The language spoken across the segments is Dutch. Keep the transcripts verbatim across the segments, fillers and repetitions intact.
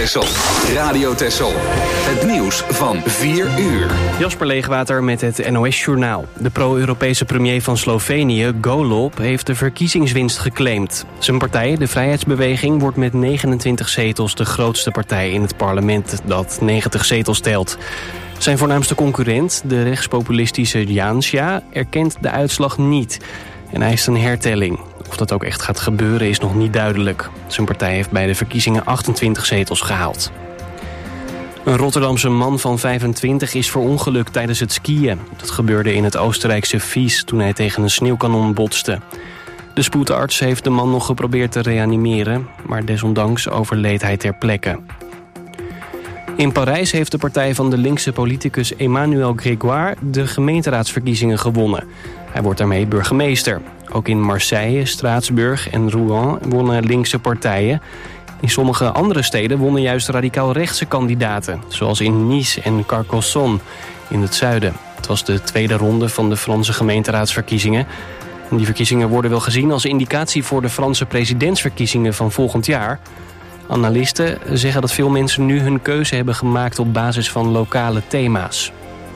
Texel. Radio Texel. Het nieuws van vier uur. Jasper Leegwater met het N O S-journaal. De pro-Europese premier van Slovenië, Golob, heeft de verkiezingswinst geclaimd. Zijn partij, de Vrijheidsbeweging, wordt met negenentwintig zetels de grootste partij in het parlement dat negentig zetels telt. Zijn voornaamste concurrent, de rechtspopulistische Janša, erkent de uitslag niet en eist een hertelling. Of dat ook echt gaat gebeuren is nog niet duidelijk. Zijn partij heeft bij de verkiezingen achtentwintig zetels gehaald. Een Rotterdamse man van vijfentwintig is verongelukt tijdens het skiën. Dat gebeurde in het Oostenrijkse Vies toen hij tegen een sneeuwkanon botste. De spoedarts heeft de man nog geprobeerd te reanimeren, maar desondanks overleed hij ter plekke. In Parijs heeft de partij van de linkse politicus Emmanuel Grégoire de gemeenteraadsverkiezingen gewonnen. Hij wordt daarmee burgemeester. Ook in Marseille, Straatsburg en Rouen wonnen linkse partijen. In sommige andere steden wonnen juist radicaal-rechtse kandidaten, zoals in Nice en Carcassonne in het zuiden. Het was de tweede ronde van de Franse gemeenteraadsverkiezingen. En die verkiezingen worden wel gezien als indicatie voor de Franse presidentsverkiezingen van volgend jaar. Analisten zeggen dat veel mensen nu hun keuze hebben gemaakt op basis van lokale thema's.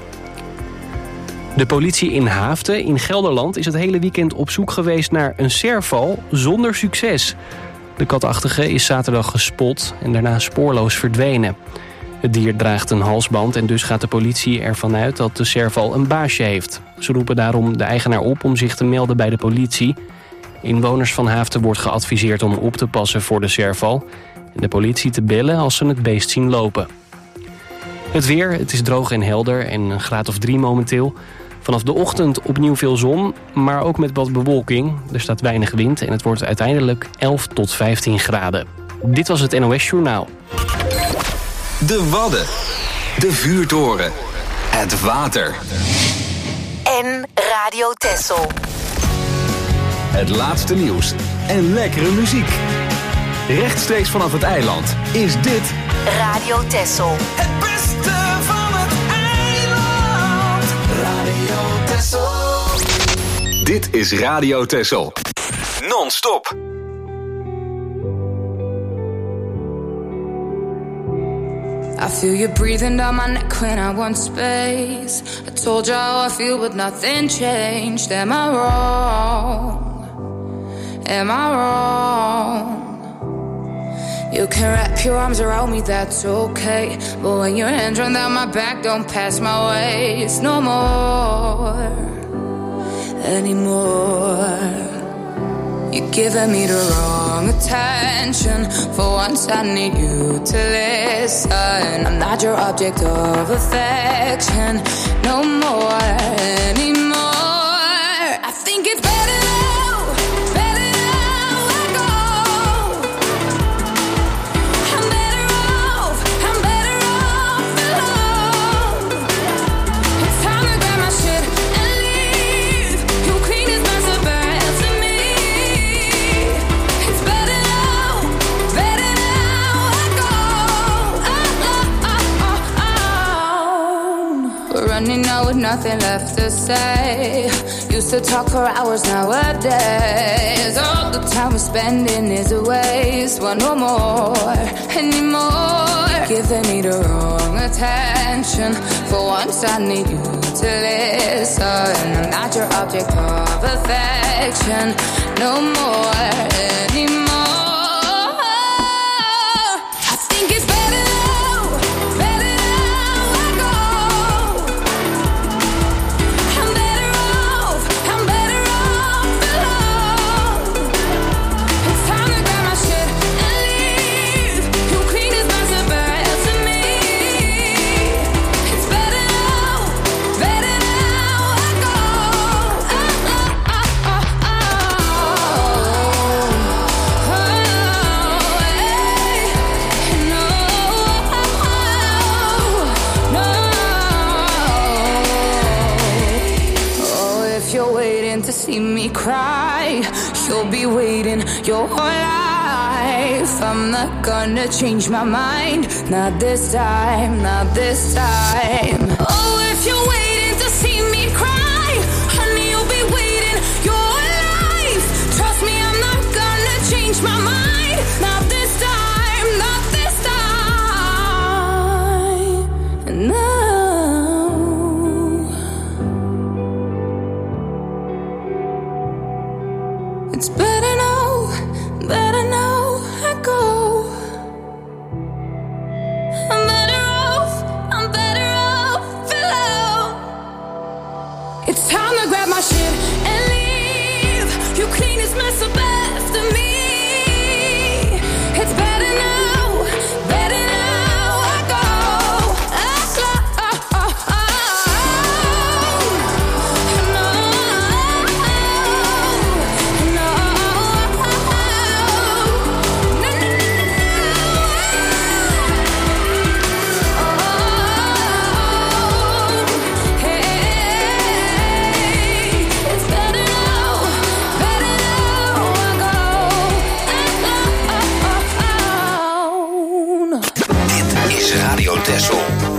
De politie in Haaften in Gelderland is het hele weekend op zoek geweest naar een serval zonder succes. De katachtige is zaterdag gespot en daarna spoorloos verdwenen. Het dier draagt een halsband en dus gaat de politie ervan uit dat de serval een baasje heeft. Ze roepen daarom de eigenaar op om zich te melden bij de politie. Inwoners van Haaften wordt geadviseerd om op te passen voor de serval en de politie te bellen als ze het beest zien lopen. Het weer, het is droog en helder en een graad of drie momenteel. Vanaf de ochtend opnieuw veel zon, maar ook met wat bewolking. Er staat weinig wind en het wordt uiteindelijk elf tot vijftien graden. Dit was het N O S-journaal. De Wadden. De vuurtoren. Het water. En Radio Texel. Het laatste nieuws en lekkere muziek. Rechtstreeks vanaf het eiland is dit Radio Texel. Het beste van het eiland. Radio Texel. Dit is Radio Texel. Non-stop. I feel you breathing down my neck when I want space. I told you how I feel but nothing changed. Am I wrong? Am I wrong? You can wrap your arms around me, that's okay. But when your hands run down my back, don't pass my waist no more, anymore. You're giving me the wrong attention. For once I need you to listen. I'm not your object of affection no more, anymore. I think it's better now, better now I go. I'm better off, I'm better off alone. It's time to grab my shit and leave. You clean as mess up bad to me. It's better now, better now I go. Oh, oh, oh, oh. We're running out with nothing left to say. Used to talk for hours nowadays. All the time we're spending is a waste. Want no more anymore. Giving me the wrong attention. For once I need you to listen. I'm not your object of affection no more anymore. I think it's better now, better now I go. I'm better off, I'm better off alone. It's time to grab my shit and leave. You clean as mess up bad to me. It's better now, better now I go. Oh, oh, oh, oh, oh. Oh, hey. No, no. Oh, if you're waiting to see me cry, you'll be waiting your whole life. I'm not gonna change my mind. Not this time, not this time. Oh, if you're waiting to see me cry, honey, you'll be waiting your whole life. Trust me, I'm not gonna change my mind. Not this time, not this time. Christmas the best of me. It's better now, better now I go. Oh, oh, oh, oh. No, no, no, Radio Texel.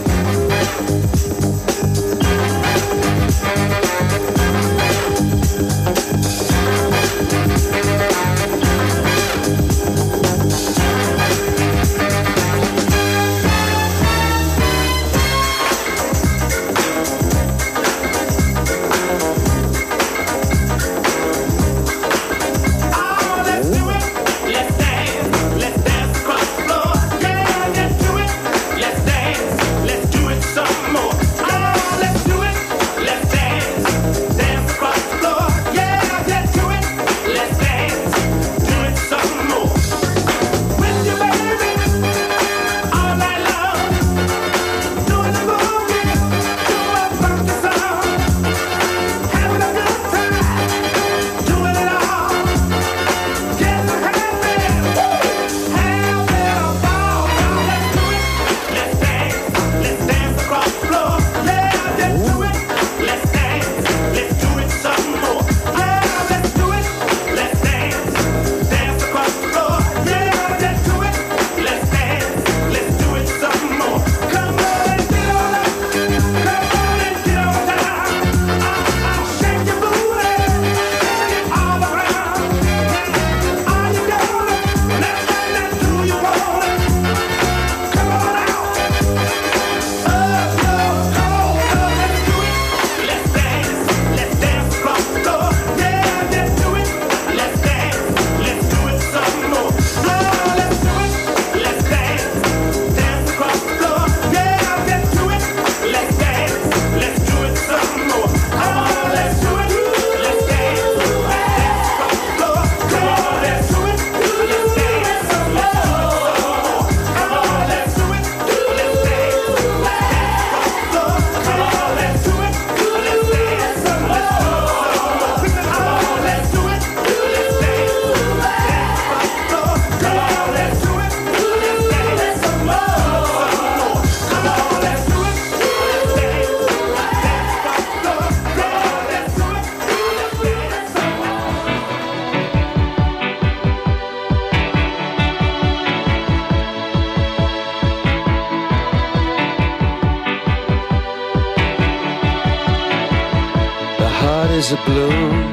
Is a bloom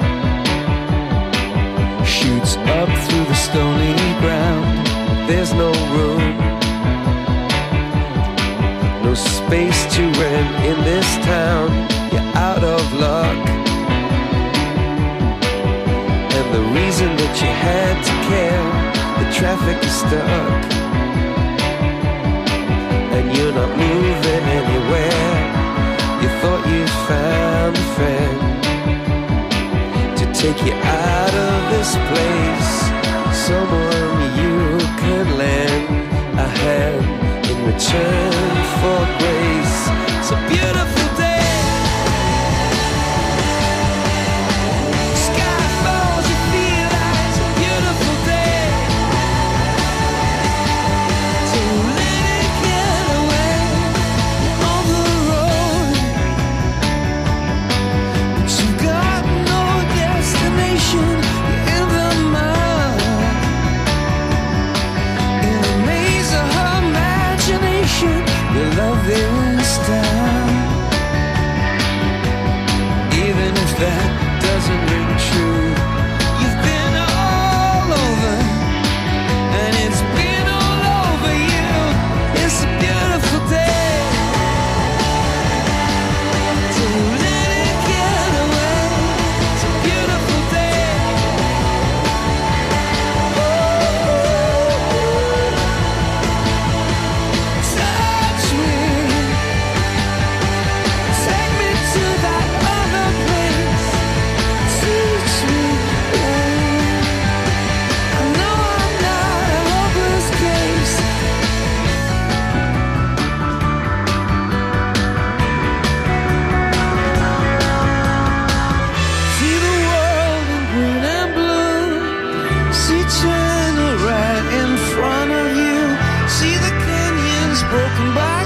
shoots up through the stony ground. There's no room, no space to rent in this town. You're out of luck, and the reason that you had to care, the traffic is stuck, and you're not moving anywhere. You thought you found a friend to take you out of this place, someone you could lend a hand in return for grace. It's a beautiful day. Sky falls, you feel like it's a beautiful day. So let it get away on the road. But you've got no destination. You're in the mud, in a maze of her imagination. You're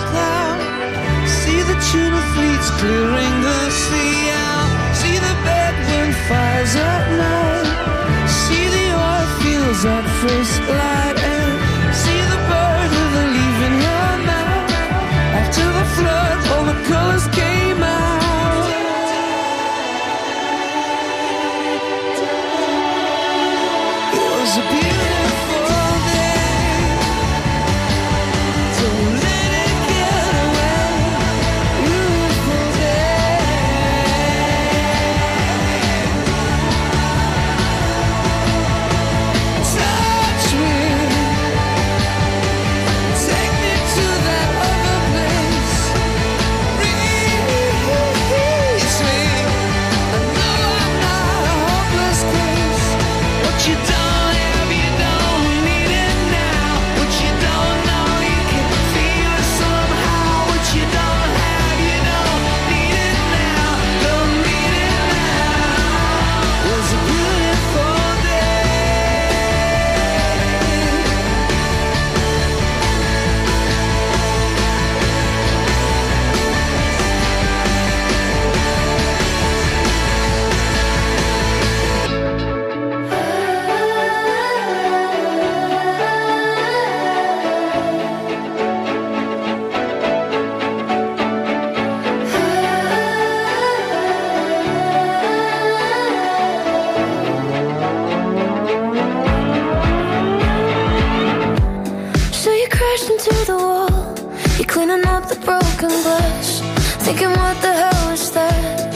cloud. See the tuna fleets clearing the sea out. See the bedroom fires at night. See the oil fields at first light. And see the bird with a leaf in her mouth. After the flood, all the colors came out. It was a beautiful day. Don't let it get away. Beautiful day. Touch me. Take me to that other place. Release me. I know I'm not a hopeless case. What you don't have, you don't need it now. What you don't know, you can feel it somehow. What you don't have, you don't need it now. Don't need it now. It was a beautiful day. So you crashed into the wall. You're cleaning up the broken glass. Thinking, what the hell is that?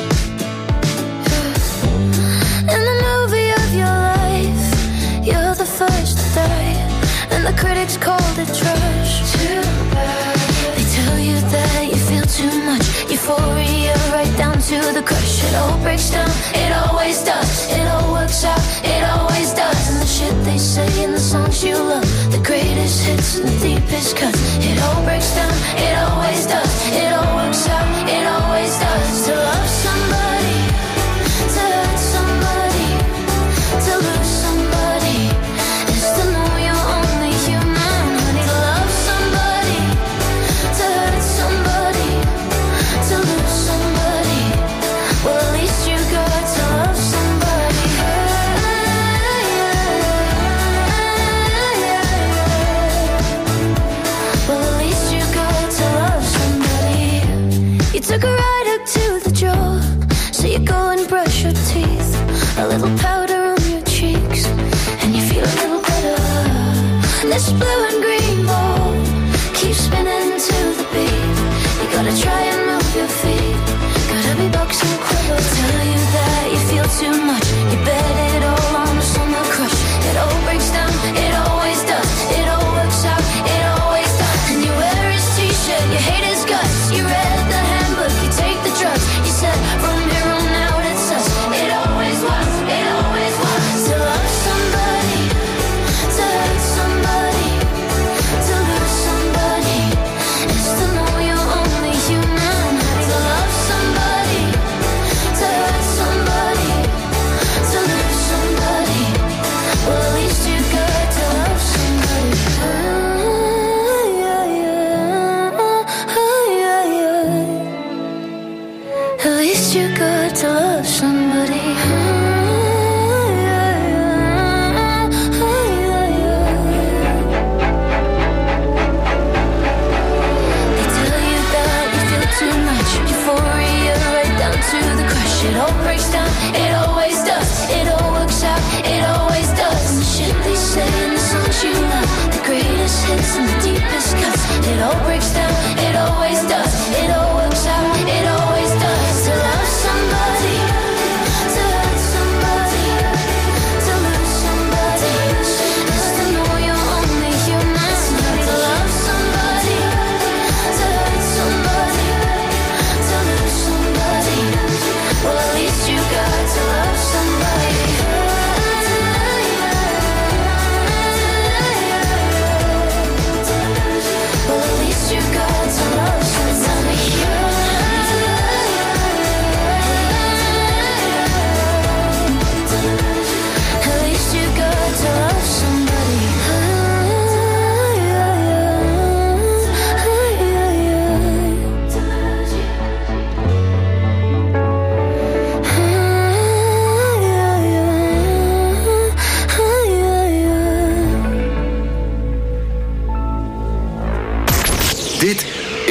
In the movie of your life, you're the first to die. And the critics called it trash. Too bad. They tell you that you feel too much. Euphoria right down to the crush. It all breaks down, it always does. It all works out, it always does. And the shit they say in the songs you love, the greatest hits and the deepest cuts. It all breaks down, it always does. It all works out, it always does. To love somebody, to hurt somebody, to lose somebody, is to know you're only human. Honey, to love somebody, to hurt somebody, to lose somebody. Well, at least you got to love somebody. Well, at least you got to love somebody. You took a ride up to the job, so you go and brush your teeth. A little powder on your cheeks, and you feel a little better. This blue and green ball keeps spinning to the beat. You gotta try and move your feet. Gotta be boxing quicker. Tell you that you feel too much. You bet it all on the summer crush. It all breaks down, it always does. It all works out, it always does. And you wear his t-shirt, you hate his guts. You read the handbook, you take the drugs. You said from here on out it's us. It always was, it always was. To love somebody, to hurt somebody, to lose somebody, is to know you're only human. To love somebody, to hurt somebody, to lose somebody. Well, at least you got to love somebody. Ah, yeah, yeah. Ah, yeah, yeah. At least you got to love somebody. Ah, yeah, yeah. Ah, yeah, yeah. They tell you that you feel too much. Euphoria right down to the crush. It all breaks down, it always does. It all works out, it always does. And the shit they say in the songs you love, the greatest hits and the deepest cuts. It all breaks down, it always does. It all works out, it always does. To love somebody, to hurt somebody, to lose somebody, is to know you're only human. To love somebody, to hurt somebody, to lose somebody. Well, at least you got to love somebody. Well, at least you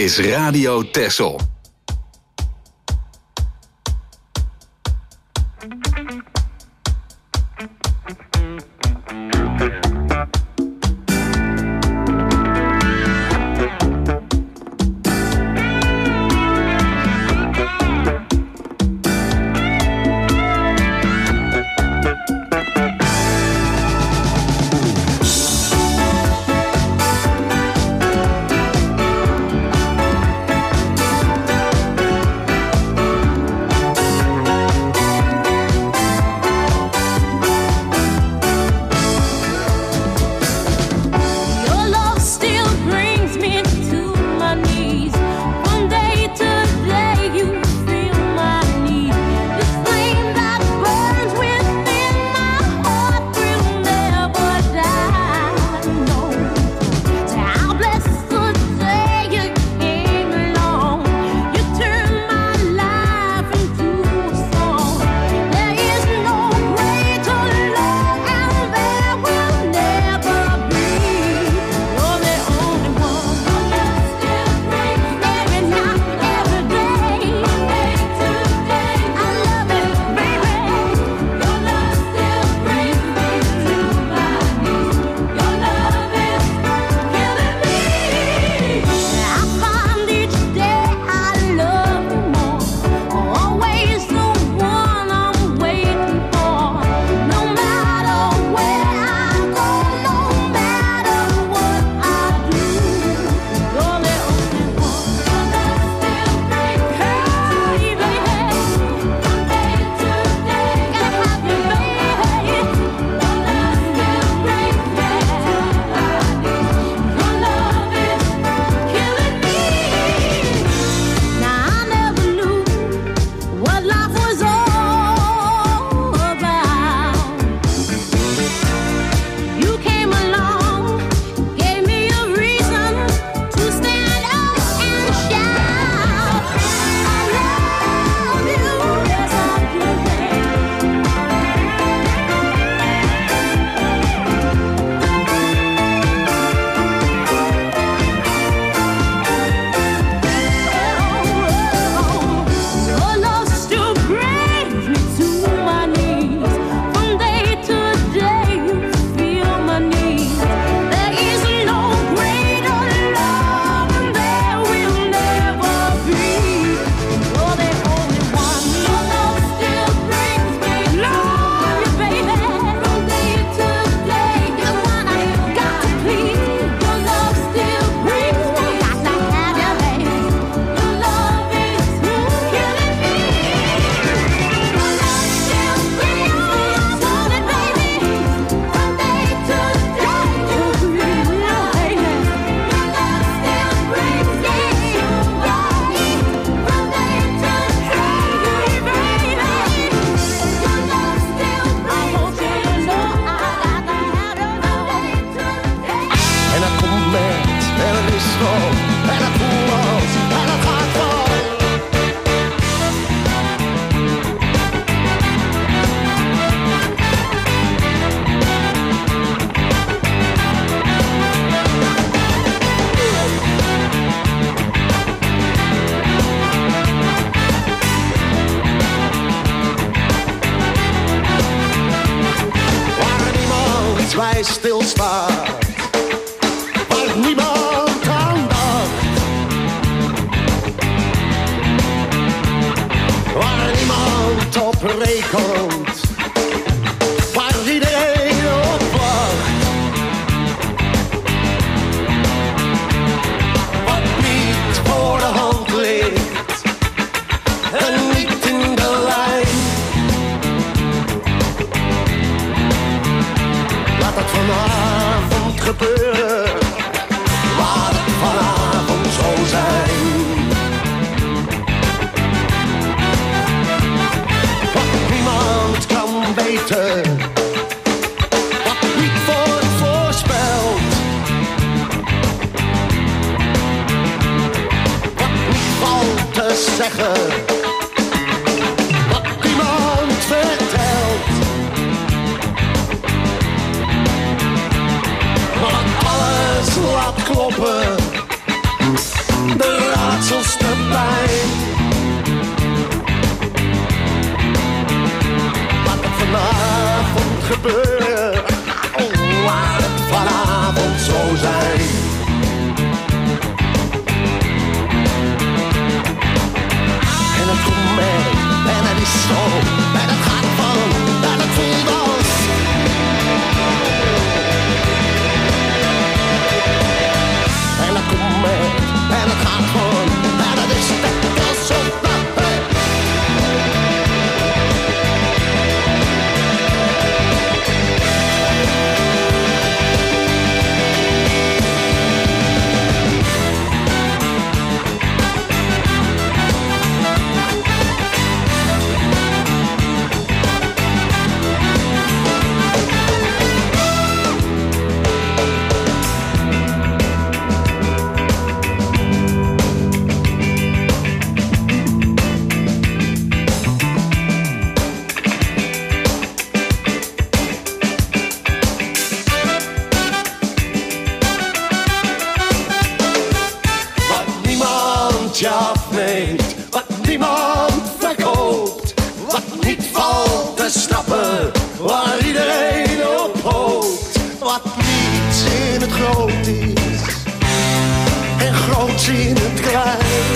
is Radio Texel. Stilstaat, waar niemand aan dacht, waar niemand op rekent, waar iedereen op wacht, wat niet voor de hand ligt en niet in de lijn. Laat het vanavond gebeuren, laat het vanavond zo zijn. Wat niemand kan weten, wat niet wordt voorspeld, wat niet valt te zeggen, wat niemand vertelt. Laat kloppen, de afneemt, wat niemand verkoopt, wat niet valt te snappen, waar iedereen op hoopt, wat niets in het groot is en groots in het klein.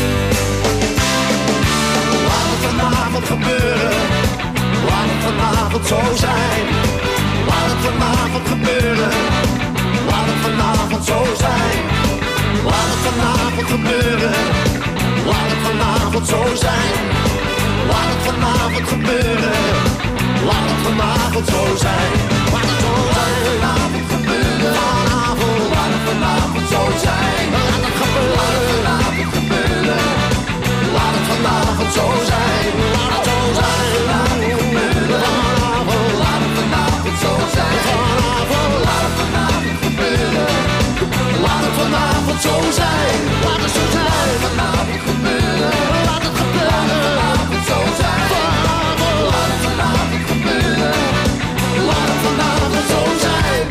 Laat het vanavond gebeuren, laat het vanavond zo zijn. Laat het vanavond gebeuren, laat het vanavond zo zijn. Laat het vanavond gebeuren, laat het vanavond zo zijn. Laat het vanavond gebeuren, laat het vanavond zo zijn. Laat het zo zijn, vanavond gebeuren, vanavond. Laat het vanavond zo zijn. Laat het gebeuren, laat het gebeuren. Laat het vanavond zo zijn. Laat het zo zijn, laat het gebeuren, vanavond. Laat het vanavond zo zijn. Vanavond, laat het vanavond gebeuren. Laat het vanavond zo zijn. Laat het zo zijn. Vanavond gebeuren. Laat het gebeuren. Vanavond zo zijn. Vanavond. Laat het vanavond gebeuren. Laat het vanavond zo zijn.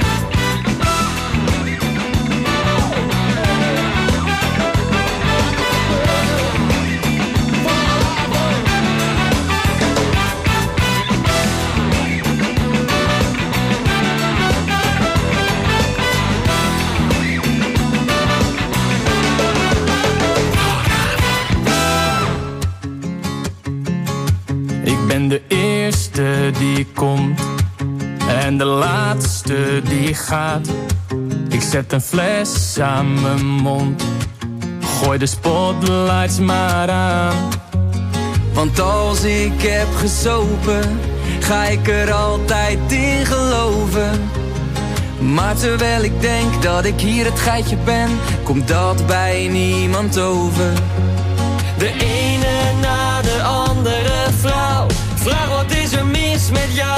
Ik ben de eerste die komt en de laatste die gaat. Ik zet een fles aan mijn mond, gooi de spotlights maar aan. Want als ik heb gesopen, ga ik er altijd in geloven. Maar terwijl ik denk dat ik hier het geitje ben, komt dat bij niemand over. De ene na de andere vrouw, vraag wat is er mis met jou?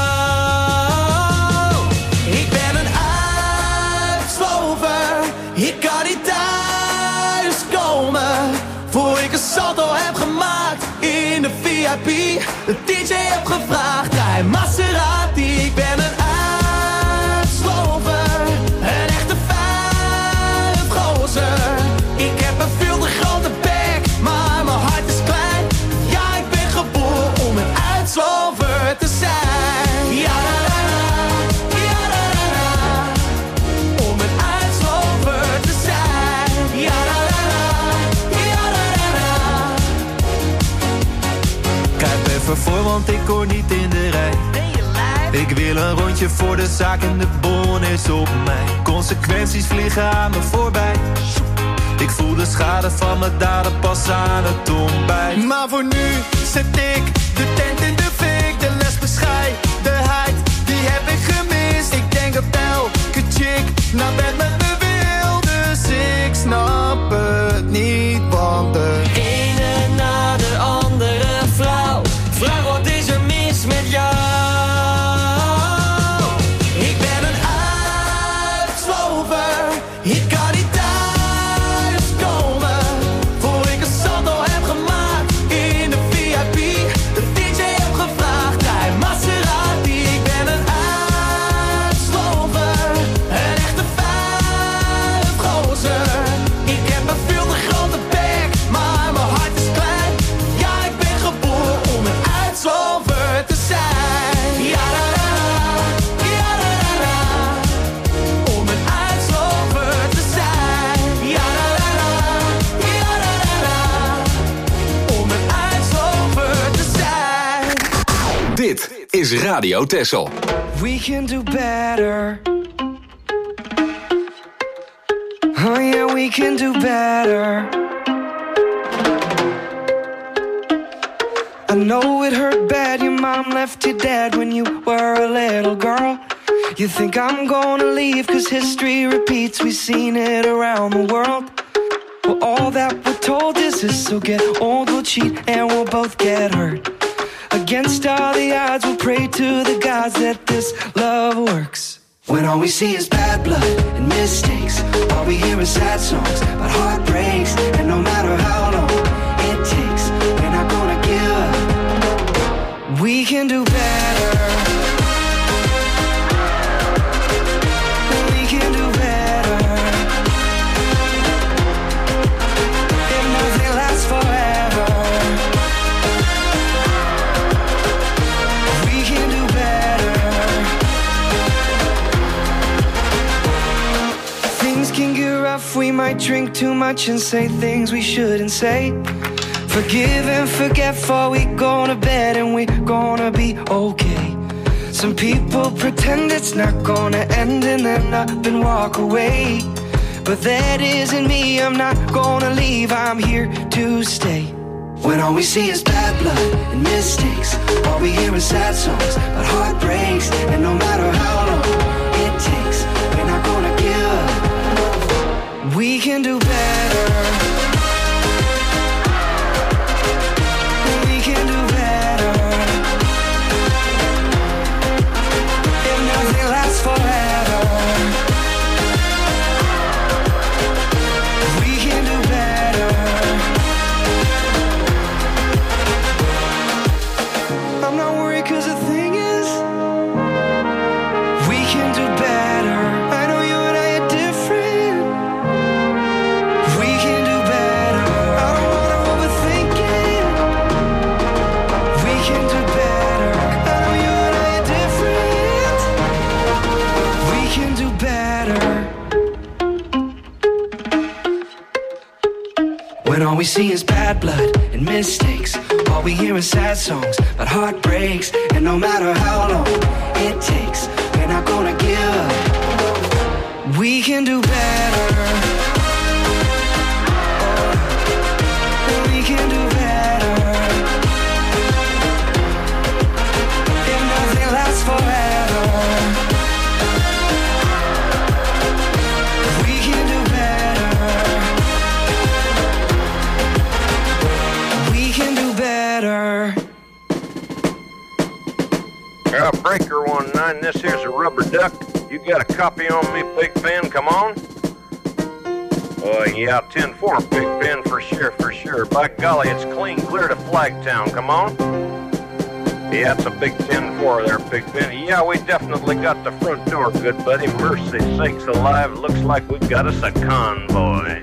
Ik ben een uitslover, ik kan niet thuis komen voor ik een salto heb gemaakt in de V I P. De D J heb gevraagd, draai Maserati. Ik ben een uitslover, een echte vuilgozer. Ik heb een veel te grote bek, maar mijn hart is klein. Ja, ik ben geboren om een uitslover te zijn. Ja, da, da, ja, da, da, om een uitslover te zijn. Ja, da, da, ja, da, da. Krijg even voor, want ik hoor niet in de rij. Ik wil een rondje voor de zaak en de bon is op mij. Consequenties vliegen aan me voorbij. Ik voel de schade van mijn daden pas aan het ontbijt. Maar voor nu zet ik de tent in de fik. De lesbescheidenheid, die heb ik gemist. Ik denk dat elke chick naar bed met me wil. Dus ik snap het niet, want de Ene na de andere vrouw, vraag wat is er mis met jou? ik ben een uitslover. Ik kan niet thuis komen voor ik een salto heb gemaakt in de V I P. De D J heb gevraagd, draai Maserati. Ik ben een uitslover, een echte vuilgozer. Ik heb een veel te grote bek, maar mijn hart is klein. Ja, ik ben geboren om een uitslover te zijn. Ja, da, da, ja, da, da, da. Om een uitslover te zijn. Ja, da, da, da. Ja, da, da, da. Om een uitslover te zijn. Dit is Radio Texel. We can do better. Oh yeah, we can do better. I know it hurt bad, your mom left you dead when you were a little girl. You think I'm gonna leave cause history repeats, we've seen it around the world. Well, all that we're told is this, so get old, we'll cheat, and we'll both get hurt. Against all the odds, we'll pray to the gods that this love works. When all we see is bad blood and mistakes, all we hear is sad songs about heartbreaks. And no matter how long it takes, we're not gonna give up. We can do better. We can do better. If nothing lasts for might drink too much and say things we shouldn't say. Forgive and forget before we go to bed, and we're gonna be okay. Some people pretend it's not gonna end and then up and walk away. But that isn't me, I'm not gonna leave, I'm here to stay. When all we see is bad blood and mistakes, all we hear is sad songs about heartbreaks. And no matter how long it takes, we're not gonna give up. We can do better. We can do better. If nothing lasts forever, we can do better. I'm not worried, cause the thing is, we can do better. I know you and I are different. We can do better. I don't wanna overthink it. We can do better. I know you and I are different. We can do better. When all we see is bad blood and mistakes, all we hear is sad songs about heartbreaks. And no matter how long it takes, we're not gonna give up. We can do better. Oh, we can do better. If nothing lasts forever, we can do better. We can do better. Uh, Breaker one nine, this here's a Rubber Duck. You got a copy on me, Big Ben? Come on. Uh, yeah, ten four, Big Ben, for sure, for sure. By golly, it's clean clear to Flagtown. Come on. Yeah, it's a big ten four there, Big Ben. Yeah, we definitely got the front door, good buddy. Mercy sakes alive, looks like we've got us a convoy.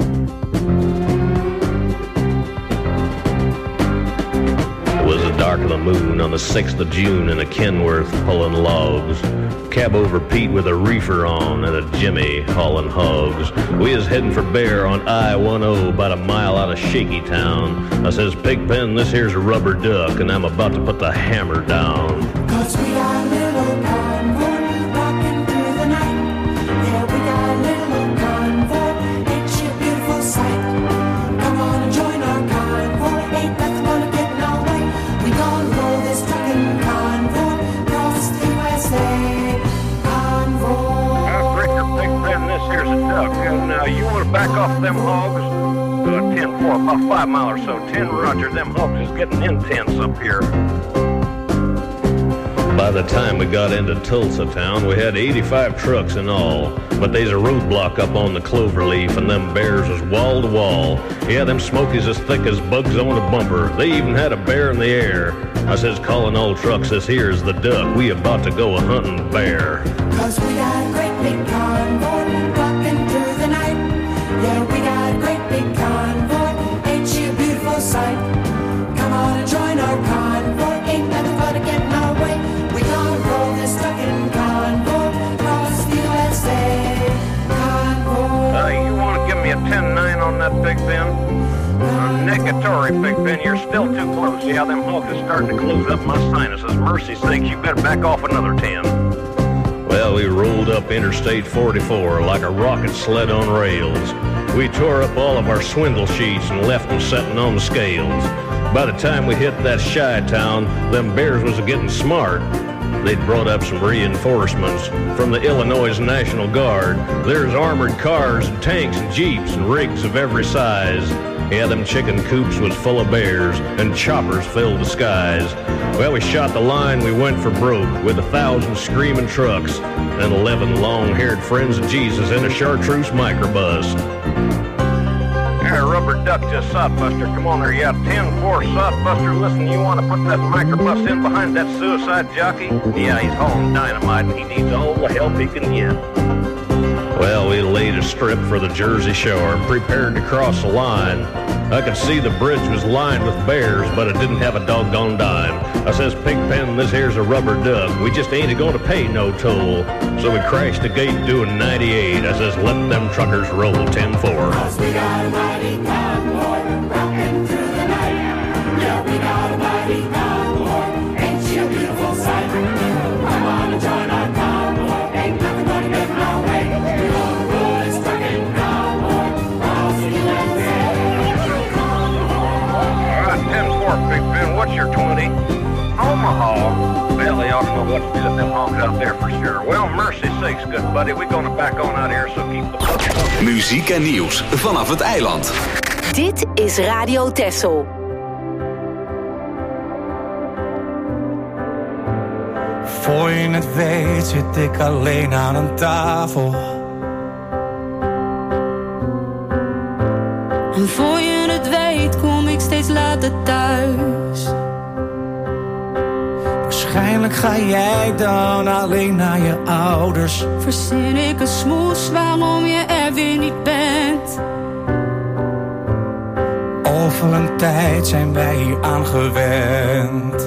It was the dark of the moon on the sixth of June in a Kenworth pulling logs. Cab over Pete with a reefer on and a Jimmy hauling hogs. We is heading for Bear on I ten, about a mile out of Shaky Town. I says, Pigpen, this here's a Rubber Duck, and I'm about to put the hammer down. Cause we got a little convoy rocking through the night. Yeah, we got a little convoy, ain't she a beautiful sight? Come on and join our convoy, ain't nothing gonna get in our way. We gonna roll this trucking convoy across the U S A. Convoy. Uh, Breaker, Big Ben, this here's a duck. And uh, you want to back off them hogs? Uh, ten four, about five mile or so. ten Roger, them hogs is getting intense up here. By the time we got into Tulsa town, we had eighty-five trucks in all. But they's a roadblock up on the Cloverleaf, and them bears was wall to wall. Yeah, them smokies as thick as bugs on a bumper. They even had a bear in the air. I says, calling all trucks, this here's the Duck. We about to go a hunting bear. Cause we got a great big convoy rocking through the night. Yeah, we got a great big convoy, ain't she a beautiful sight? Come on and join our convoy, ain't nothing but to get in our way. We gonna roll this trucking convoy across the U S A. Convoy. Uh, you want to give me a ten nine on that, Big Ben? Uh, negatory, Big Ben, you're still too close. Yeah, them hogs is starting to close up my sinuses. Mercy sakes, you better back off another ten. Well, we rolled up Interstate forty-four like a rocket sled on rails. We tore up all of our swindle sheets and left them setting on the scales. By the time we hit that shy town, them bears was getting smart. They'd brought up some reinforcements from the Illinois National Guard. There's armored cars and tanks and jeeps and rigs of every size. Yeah, them chicken coops was full of bears, and choppers filled the skies. Well, we shot the line, we went for broke, with a thousand screaming trucks, and eleven long-haired friends of Jesus in a chartreuse microbus. Hey, Rubber Duck just sodbuster. Come on there, yeah, ten four sodbuster. Listen, you want to put that microbus in behind that suicide jockey? Yeah, he's hauling dynamite, and he needs all the help he can get. Well, we laid a strip for the Jersey Shore and prepared to cross the line. I could see the bridge was lined with bears, but it didn't have a doggone dime. I says, Pigpen, this here's a rubber duck. We just ain't gonna pay no toll. So we crashed the gate doing ninety-eight. I says, let them truckers roll ten four. Cause we got a mighty convoy rocking through the night. Yeah, we got a mighty convoy. Ain't she a beautiful sight? Come on and join our convoy. Ain't nothing gonna get in our way. We're gonna roll this trucking convoy across the U S A. All right, ten four, Big Ben. What's your twenty? Omaha. Well, they ought to know what to do with them homes out there for sure. Well, mercy sakes, good buddy. We're gonna back on out here, so keep the fucking... Muziek en nieuws vanaf het eiland. Dit is Radio Texel. Voor je het weet zit ik alleen aan een tafel. En voor je het weet kom ik steeds later thuis. Waarschijnlijk ga jij dan alleen naar je ouders. Verzin ik een smoes waarom je er weer niet bent. Over een tijd zijn wij hier aan gewend.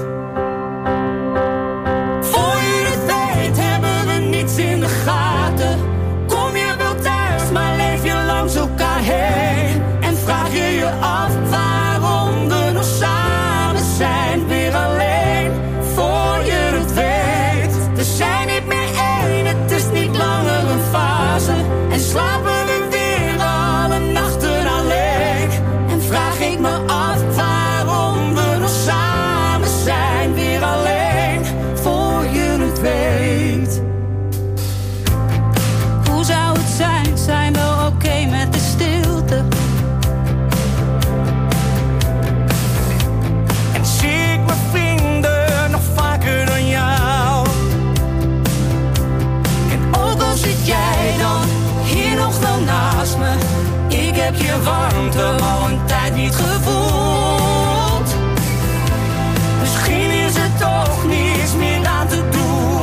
Voor je het weet hebben we niets in de gaten. Kom je wel thuis, maar leef je langs elkaar heen. En vraag je je af waarom we nog samen zijn, weer alleen. Voor je het weet, we zijn niet meer één, het is niet langer een fase. En slapen we weer alle nachten alleen. En vraag ik me af waarom we nog samen zijn, weer alleen. Voor je het weet. Hoe zou het zijn, zijn we oké okay met de stilte? En zie ik mijn vrienden nog vaker dan jou. En ook al zit jij dan hier nog wel naast me, ik heb je warmte al een tijd niet gevoeld. Misschien is het toch niets meer aan te doen.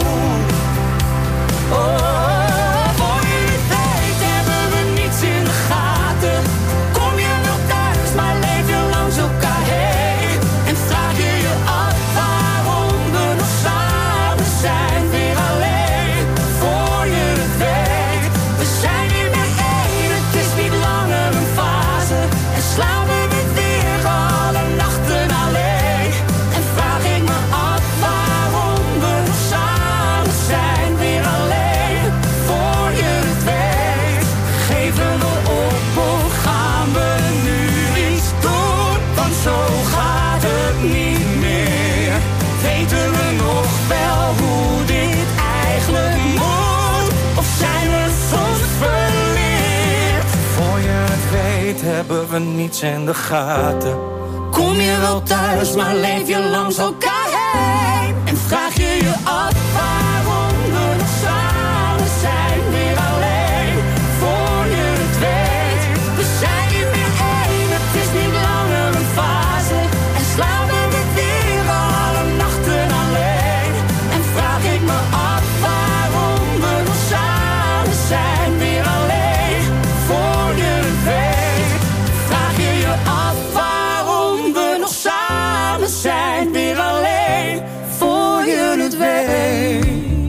Oh, voor je het weet hebben we niets in de gaten. Kom je wel thuis, maar leef je langs elkaar heen. En vraag je je af waarom we nog samen zijn, weer alleen. Voor je het weet, we zijn niet meer één, het is niet langer een fase. En slapen we weer alle nachten alleen. En vraag ik me af waarom we nog samen zijn, weer alleen. Voor je het weet, geven we op of gaan we nu iets doen? Want zo gaat het niet meer. Weten we nog wel hoe dit eigenlijk moet? Of zijn we soms verleerd? Voor je het weet hebben we niets in de gaten. Kom je wel thuis, maar leef je langs elkaar heen. En vraag je je af waarom we nog samen zijn, weer alleen. Voor je het weet, we zijn niet meer één, het is niet langer een fase. En slapen we weer alle nachten alleen. En vraag ik me af waarom we nog samen zijn, weer alleen. Voor je het weet, vraag je je af waarom we nog samen zijn, weer alleen. Voor je het weet.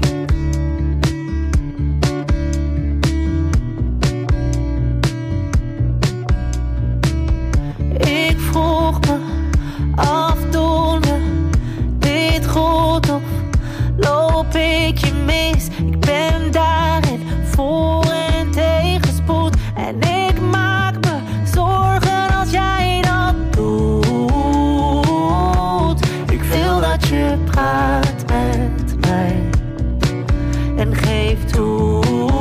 Ik vroeg me af, doen we dit goed of loop ik je mis? Ik ben daarin voor en tegenspoed. En ik maak me zorgen als jij dat doet. Ik wil dat je praat met mij en geef toe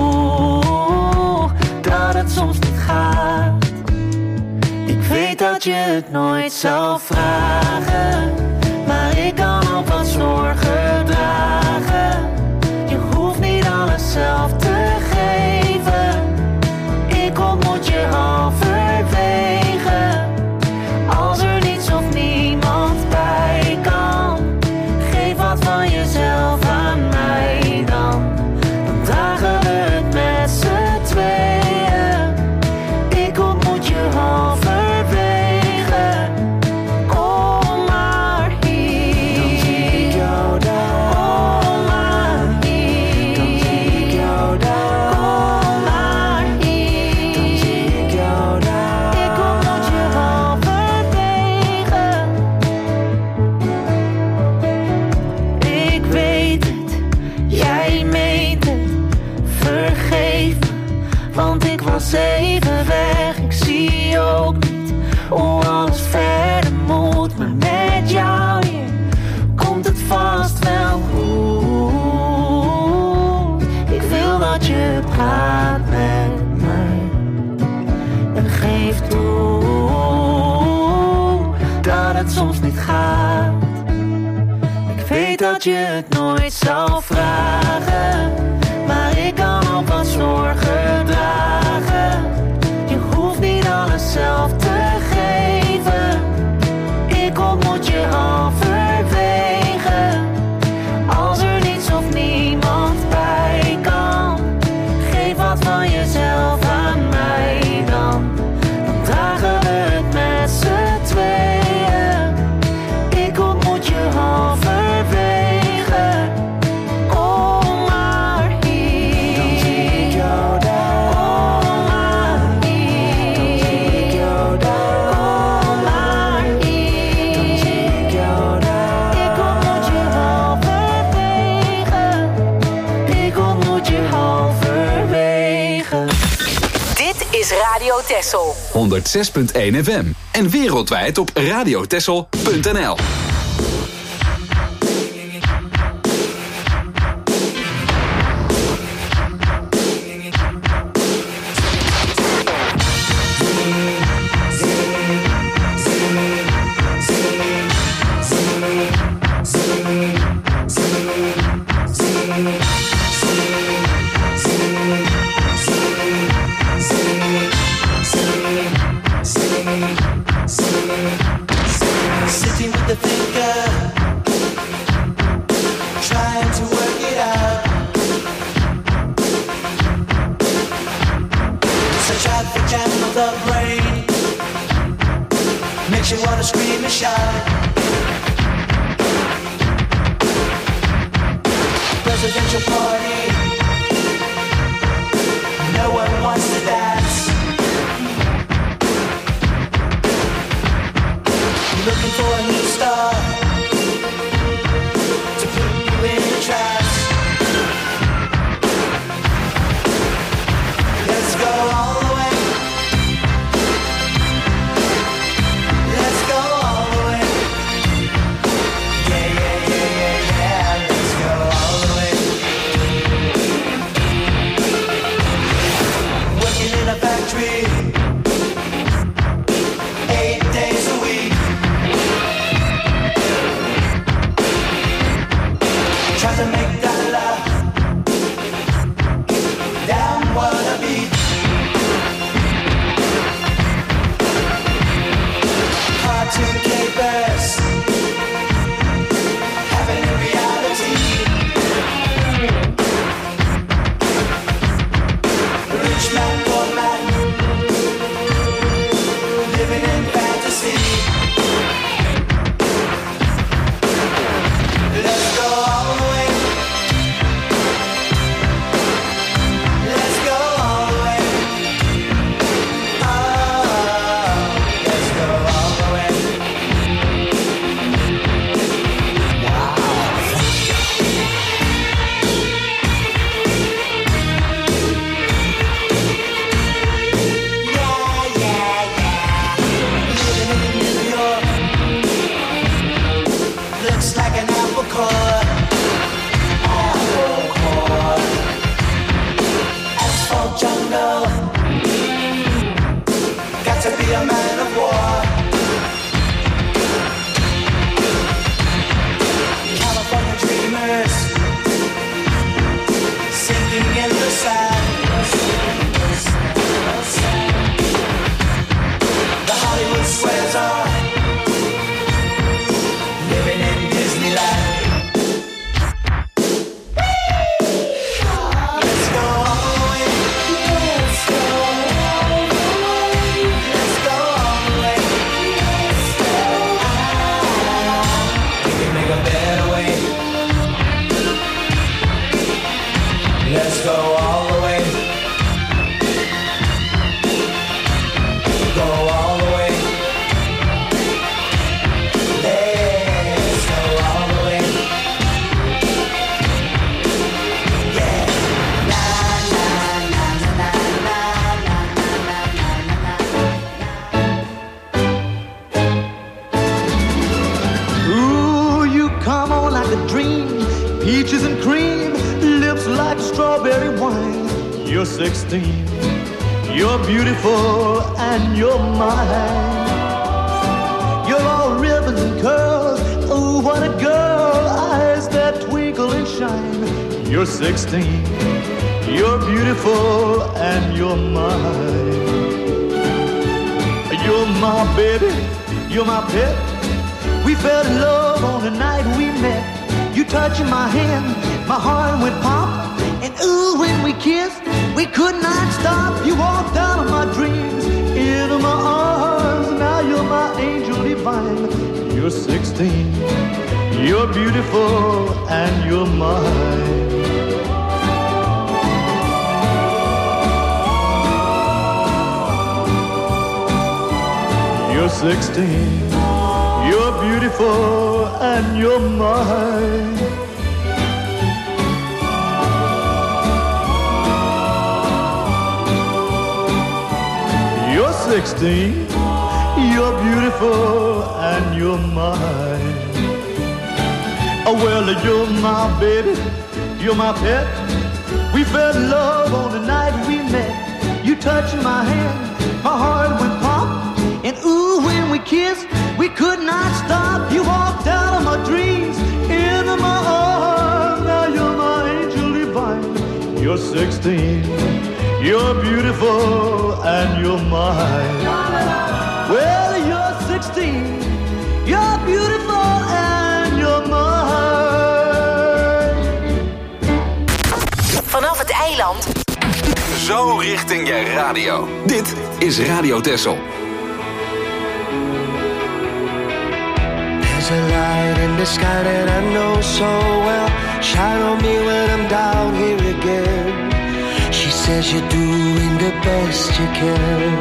dat het soms niet gaat. Ik weet dat je het nooit zou vragen, maar ik kan ook wat zorgen dragen. Je hoeft niet alles zelf te geven. Ik ontmoet je halverwege. Als er niets of niemand bij kan, geef wat van jezelf aan mij dan. Dan dragen we het met z'n het soms niet gaat. Ik weet dat je het nooit zou vragen, maar ik kan ook wat zorgen dragen. Je hoeft niet alles zelf te geven. Ik ontmoet je halverwege. Als er niets of niemand bij kan, geef wat van jezelf aan mij dan. Dan dragen we het met z'n tweeën. Ik ontmoet je halverwege. Kom maar hier. Dan zie ik jou daar. Kom maar hier. Dan zie ik jou daar. Kom maar hier. Dan zie ik jou daar. Ik ontmoet je halverwege. Ik ontmoet je halverwege. Dit is Radio Texel. honderdzes punt één F M. En wereldwijd op radiotexel punt n l. Sitting with the thinker, trying to work it out. Such a jam of the brain makes you wanna scream and shout. Presidential party, no one wants to dance. Looking for a new star to put you in a trance. Let's go all the way. Let's go all the way. Yeah, yeah, yeah, yeah, yeah. Let's go all the way. Working in a factory eight days a week. Try to make that love down what a beat. Cartoon capers having a reality. Rich man, poor man, living in fantasy. Let's go all the way. Let's go all the way. Oh, let's go all the way. Yeah, yeah, yeah. Living in New York looks like an apple core. Apple core. Asphalt jungle. Got to be a man of war. California dreamers sinking in the sand. The Hollywood squares are living in Disneyland. Let's go all the way. Let's go all the way. Let's go all the way. Ah, we can make a better way. Let's go all the way. Go all the way. Let's go all the way. Yeah. La la la la la la la la. Ooh, you come on like a dream. Peaches and cream, lips like strawberry wine. You're sixteen, you're beautiful and you're mine. You're all ribbons what a girl, eyes that twinkle and shine. You're sixteen, you're beautiful, and you're mine. You're my baby, you're my pet. We fell in love on the night we met. You touching my hand, my heart went pop. And ooh, when we kissed, we could not stop. You walked out of my dreams, into my arms. Now you're my angel divine. You're sixteen, you're beautiful, and you're mine. You're sixteen, you're beautiful, and you're mine. You're sixteen, you're beautiful, and you're mine. Oh, well, you're my baby, you're my pet. We fell in love on the night we met. You touching my hand, my heart went pop. And ooh, when we kissed, we could not stop. You walked out of my dreams, into my arms. Now you're my angel divine. You're sixteen, you're beautiful, and you're mine. Well, you're sixteen, you're beautiful, and you're mine. Vanaf het eiland. Zo richting je radio. Dit is Radio Texel. There's a light in the sky that I know so well. Shine on me when I'm down here again. She says you're doing the best you can.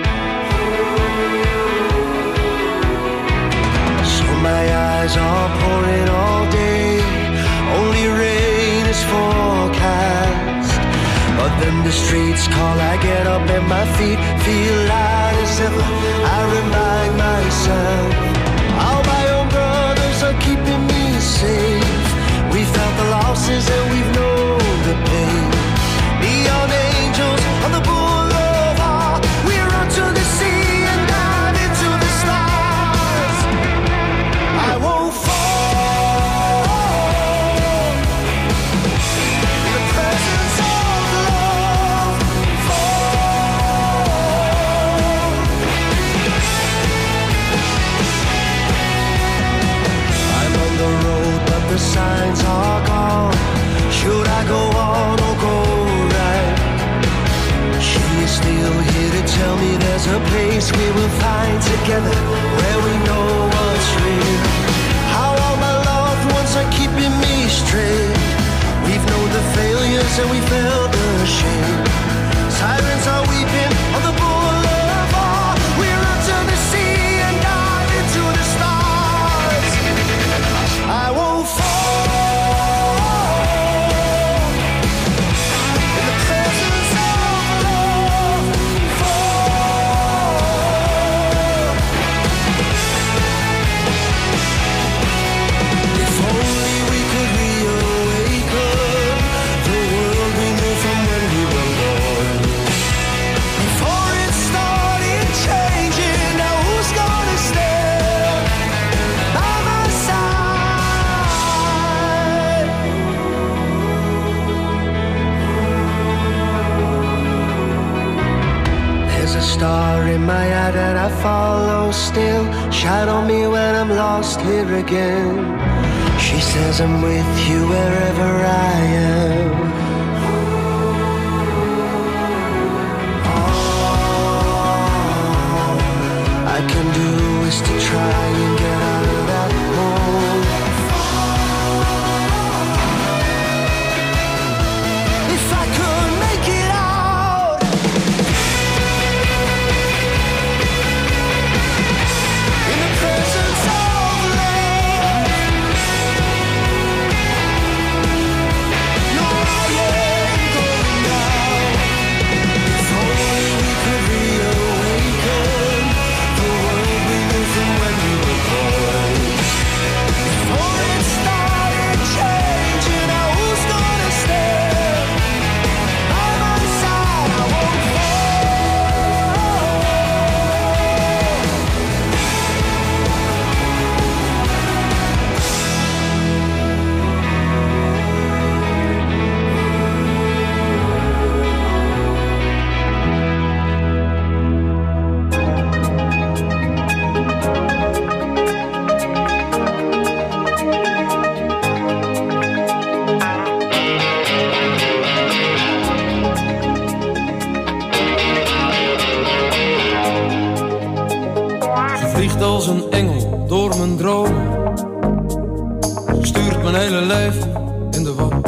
So my eyes are pouring all day. Only rain is forecast. But then the streets call, I get up and my feet feel light as ever. I remind myself, all my own brothers are keeping me safe. We felt the losses and we've known the pain. Neon angels on the boulevard. We run to the sea and dive into the stars. I won't fall in the presence of love. Fall. I'm on the road, but the signs are gone. Should I go on or go right? She is still here to tell me there's a place we will find together, where we know what's real. How all my loved ones are keeping me straight. We've known the failures and we felt the shame. Sirens are weeping on the boulevard. We run to the sea and dive into the stars. I won't fall in the presence of love. Fall. If only we could reawaken the world we knew from when we were born. Before it started changing, now who's gonna stand by my side? There's a star in my eye that I follow still. Shine on me when I'm lost here again. She says I'm with you wherever I am. All I can do is to try and get out of that hole. If I could make it out in the presence of love. No, I ain't going down. If only we could reawaken the world we knew from when we were dromen. Ze stuurt mijn hele leven in de war.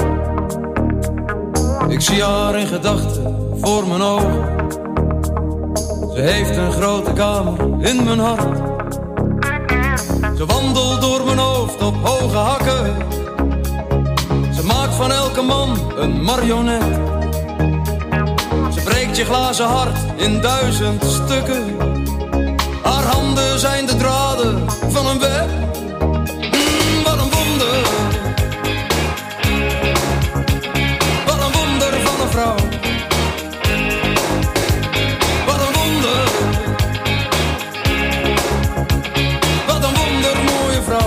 Ik zie haar in gedachten voor mijn ogen. Ze heeft een grote kamer in mijn hart. Ze wandelt door mijn hoofd op hoge hakken. Ze maakt van elke man een marionet. Ze breekt je glazen hart in duizend stukken. Haar handen zijn de draden van een web. Mm, wat een wonder. Wat een wonder van een vrouw. Wat een wonder. Wat een wonder mooie vrouw.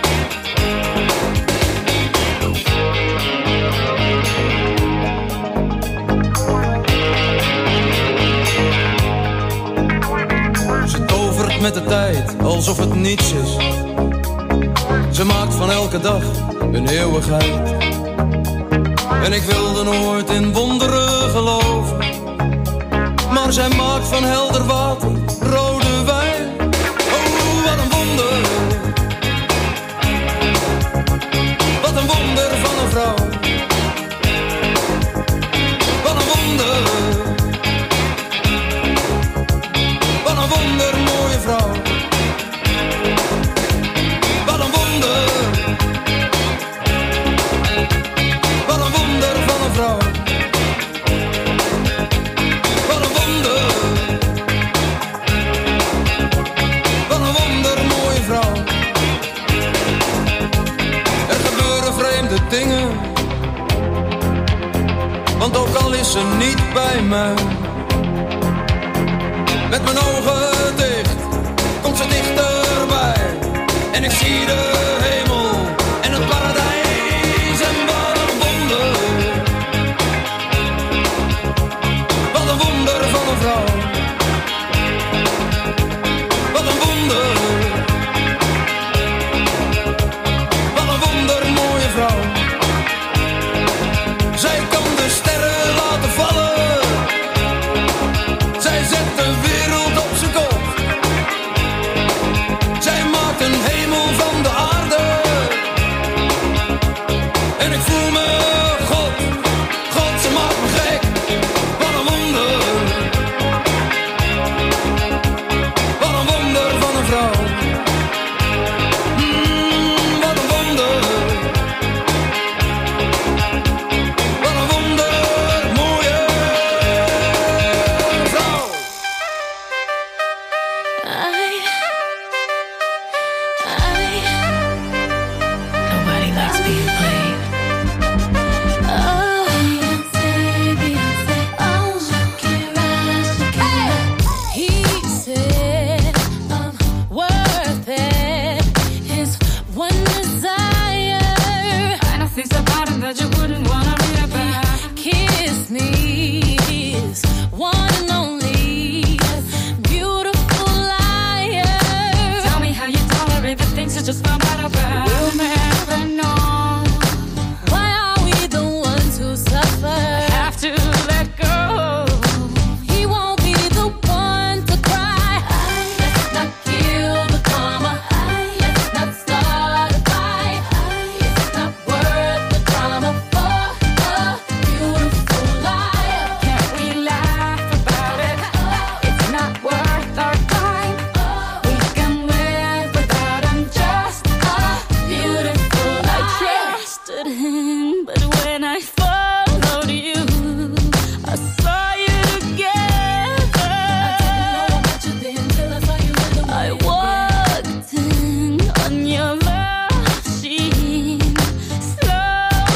Met de tijd, alsof het niets is. Ze maakt van elke dag een eeuwigheid. En ik wilde nooit in wonderen geloven. Maar zij maakt van helder water rode wijn. Oh, wat een wonder. Wat een wonder van een vrouw. Wat een wonder. Wat een wonder mooie vrouw. Wat een wonder. Wat een wonder van een vrouw. Wat een wonder. Wat een wonder mooie vrouw. Er gebeuren vreemde dingen. Want ook al is ze niet bij mij. Met mijn ogen dicht, komt ze dichterbij. En ik zie de hemel en het paradijs. En wat een wonder. Wat een wonder van een vrouw. Wat een wonder. Wat een wonder mooie vrouw. Zij kan de sterren laten vallen. Zij zet de wereld op zijn kop. Zij maakt een hemel van de aarde. En ik voel me God. God, ze maakt me gek. Wat een wonder. Wat een wonder van een vrouw. Mm, wat een wonder. Wat een wonder mooie vrouw. Nobody likes being played. Oh, Beyonce, Beyonce, oh, Shakira, Shakira. He said I'm worth it. His one desire. I know things about him that you wouldn't wanna read about. Kiss me, his one and only beautiful liar. Tell me how you tolerate the things you just found out about. We'll never know. Why are we the ones who suffer? Have to let go. He won't be the one to cry. Let's not kill the karma. Let's not start a fight. It's not worth the drama for a beautiful liar. Can't we laugh about it? It's not worth our time. We can live without him, just a beautiful life. I trusted him, but when I followed you, I saw you together. I didn't know about you then till I saw you in the I walked in on your love scene, slow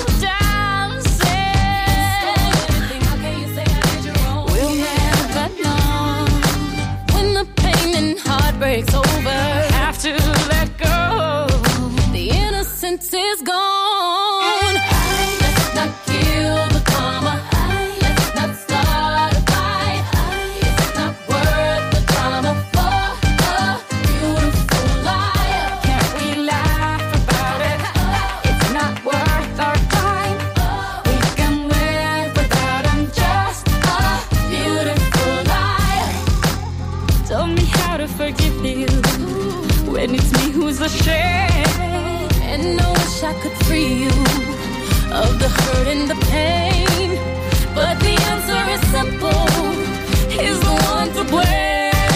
dancing. How can you say I did you wrong? We'll never know when the pain and heartbreak's over. Have to let go. The innocence is gone. Let's not kill the karma. Let's not start a fight. It's not worth the drama for a beautiful liar. Can't we laugh about it? It's not worth our time. We can live without him, just a beautiful liar. Tell me how to forgive you when it's me who's ashamed. And I wish I could free you of the hurt and the pain. But the answer is simple. He's the one to blame.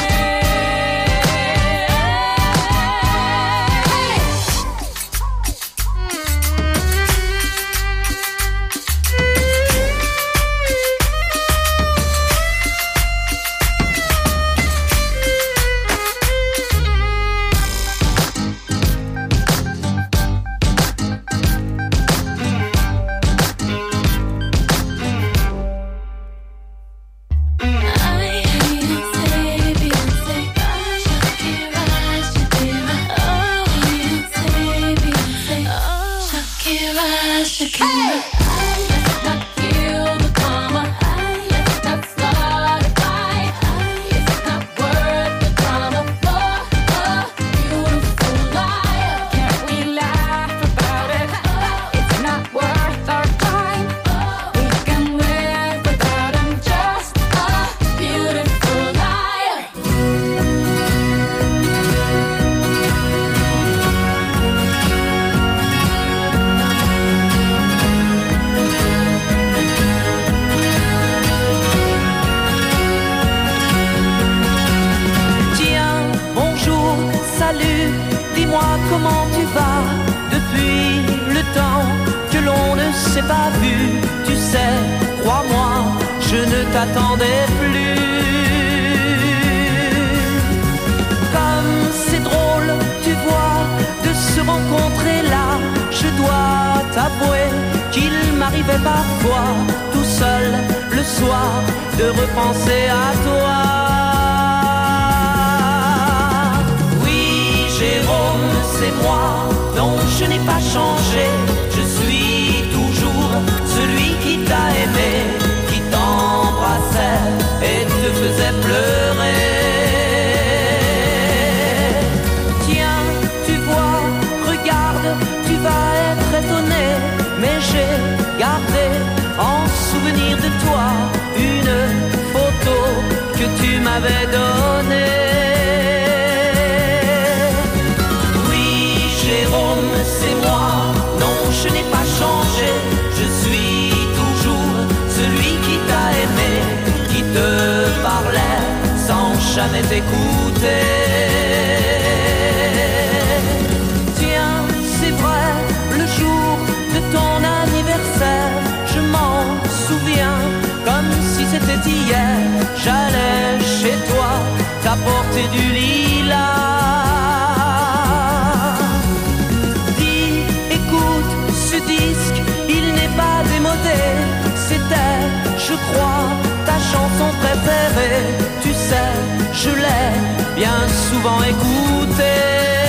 t'attendais plus. Comme c'est drôle, tu vois, de se rencontrer là. Je dois t'avouer qu'il m'arrivait parfois, tout seul, le soir, de repenser à toi. Oui, Jérôme, c'est moi, non, je n'ai pas changé. Je suis toujours celui qui t'a aimé, qui t'embrassait et te faisait pleurer. Tiens, tu vois, regarde, tu vas être étonné, mais j'ai gardé en souvenir de toi une photo que tu m'avais donnée. Oui, Jérôme, c'est moi, non, je n'ai pas changé. Je suis toujours celui qui t'a aimé, qui te parlait sans jamais t'écouter. Tiens, c'est vrai, le jour de ton anniversaire, je m'en souviens comme si c'était hier. J'allais chez toi t'apporter du lilas. Dis, écoute, ce disque, il n'est pas démodé. C'était, je crois, ta chanson préférée. Tu sais, je l'ai bien souvent écoutée.